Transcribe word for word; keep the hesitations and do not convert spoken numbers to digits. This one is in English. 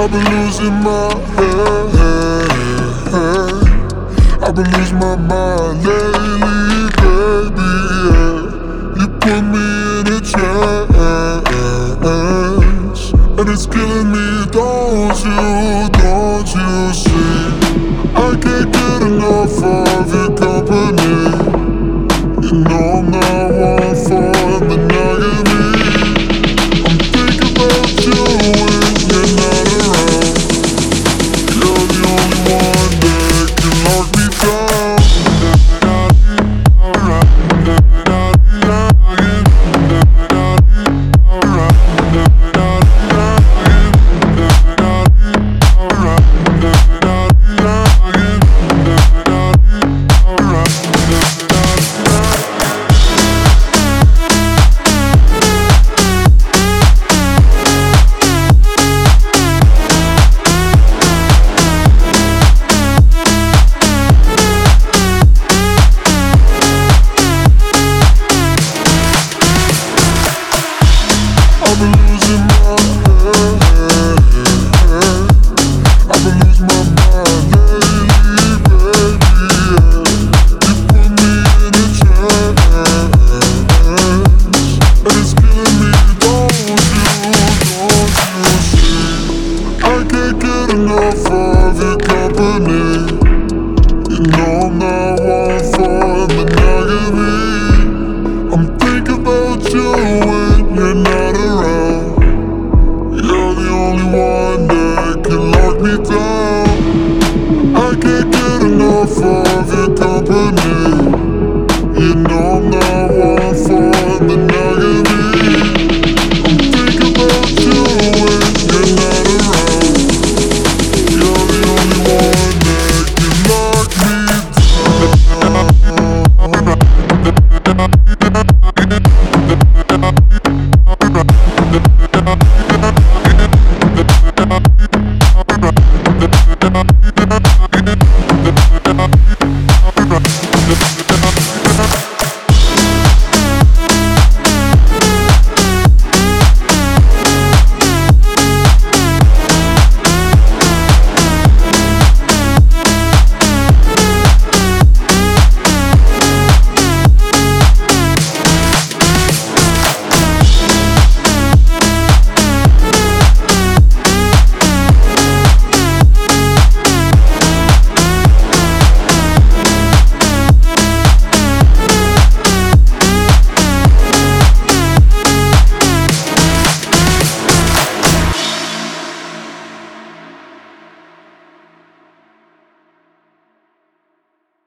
I've been losing my head. I've been losing my mind lately, baby, yeah. You put me in a trance, and it's killing me, don't you, don't you see? I can't get enough of your company. You know I'm not one for monogamy. I'm thinking about you when you're not around. You're the only one that can lock me down. I've been losing my head. I've been losing my mind lately, baby, yeah. You put me in a trance, and it's killing me, don't you, don't you see? I can't get enough of your company. You know I'm not one for monogamy. I'm thinking about you when you're not around. You're the only one that can lock me down. I can't get enough of your company. You know I'm not one for monogamy. I'm thinking about you when you're not around. You're the only one that can lock me down.